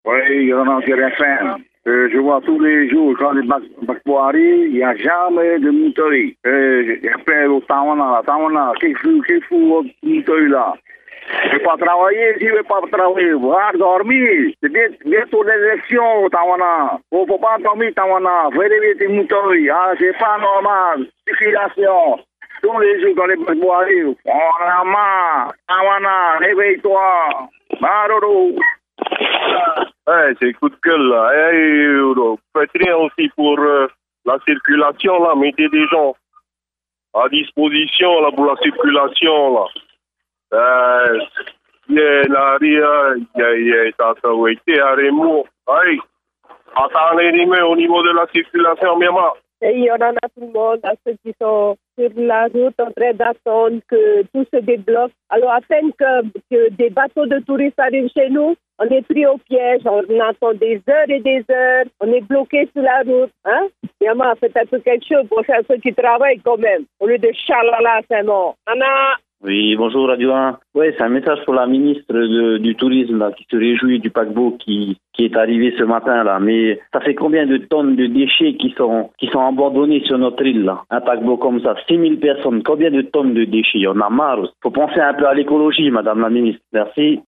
Oui, on en fait rien. Je vois tous les jours, quand les paquebots arrivent, il n'y a jamais de mouteuil. J'appelle au Tawana, qu'est-ce au mouteuil là? Je ne vais pas travailler, je ne vais pas travailler, va dormir. C'est bientôt l'élection, Tawana. Il ne faut pas dormir, Tawana. Vérifiez tes mouteuils. Ah, c'est pas normal. Circulation. Tous les jours, quand les paquebots arrivent, on a marre. Tawana, réveille-toi. Maroro. Ouais, c'est coup de gueule là. Faites rien aussi pour la circulation là. Mettez des gens à disposition là pour la circulation là. Il y a été à Remo. Attendez les mains au niveau de la circulation, Myanmar. Et on en a tout le monde, à ceux qui sont sur la route en train d'attendre que tout se débloque. Alors, à peine que des bateaux de touristes arrivent chez nous, on est pris au piège, on attend des heures et des heures, on est bloqué sur la route. Hein? Myanmar, faites un peu quelque chose pour faire ceux qui travaillent quand même, au lieu de charlala, c'est mort. Anna! Oui, bonjour Radio 1. Oui, c'est un message pour la ministre du Tourisme là, qui se réjouit du paquebot qui est arrivé ce matin là. Mais ça fait combien de tonnes de déchets qui sont abandonnés sur notre île là? Un paquebot comme ça, 6000 personnes, combien de tonnes de déchets? On a marre. Faut penser un peu à l'écologie, Madame la ministre. Merci.